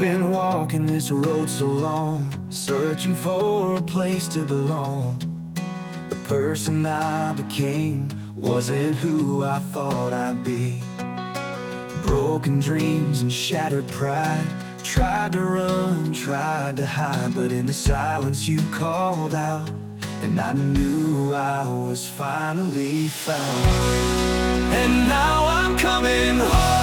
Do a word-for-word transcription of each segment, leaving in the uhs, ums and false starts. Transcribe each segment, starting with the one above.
been walking this road so long, searching for a place to belong. The person I became wasn't who I thought I'd be. Broken dreams and shattered pride, tried to run, tried to hide, but in the silence you called out, and I knew I was finally found. And now I'm coming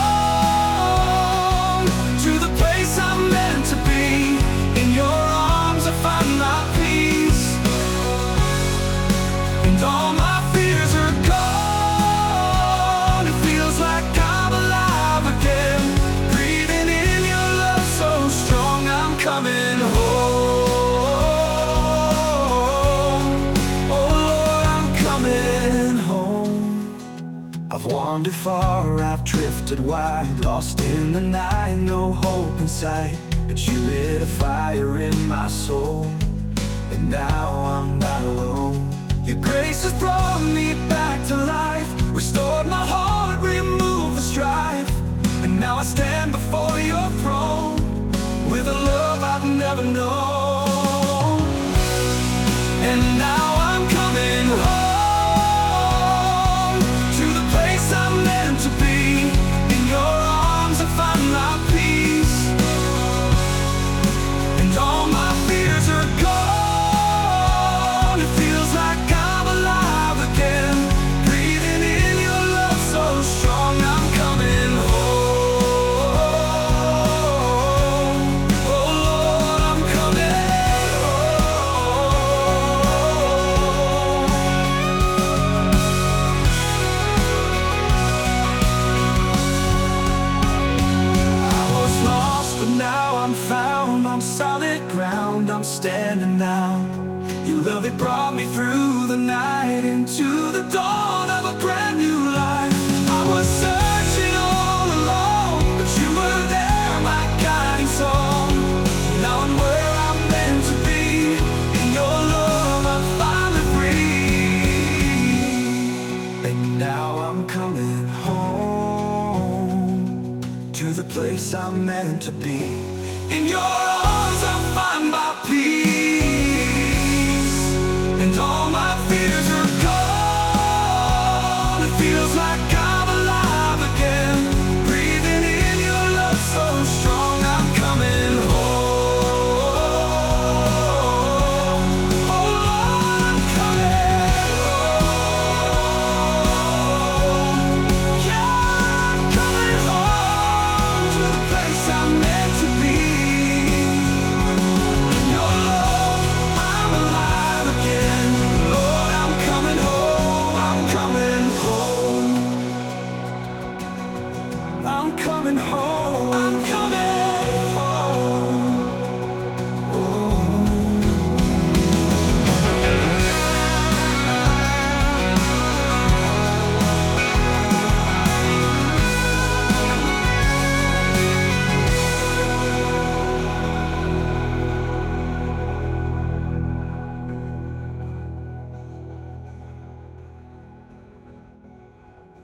home to the place I'm meant to be. In your arms I find my peace, and all my fears are gone. It feels like I'm alive again, breathing in your love so strong. I'm coming home. Oh Lord, I'm coming home. I've wandered far, I've drifted wide, lost in the night, no hope in sight. But you lit a fire in my soul, and now I'm not alone. Your grace has brought me back to life, restored my heart, removed the strife. And now I stand before your throne with a love I've never known. And now I'm coming home to the place I'm meant to be. In your arms I find my peace, and all my fears are gone. It feels like I'm alive again, breathing in your love so strong. I'm coming home. Oh Lord, I'm coming home. I was lost, but now I'm found. On solid ground I'm standing now. Your love, it brought me through the night into the dawn of a brand new life. I was searching all along, but you were there, my guiding song. Now I'm where I'm meant to be. In your love I'm finally free. And now I'm coming home to the place I'm meant to be. In your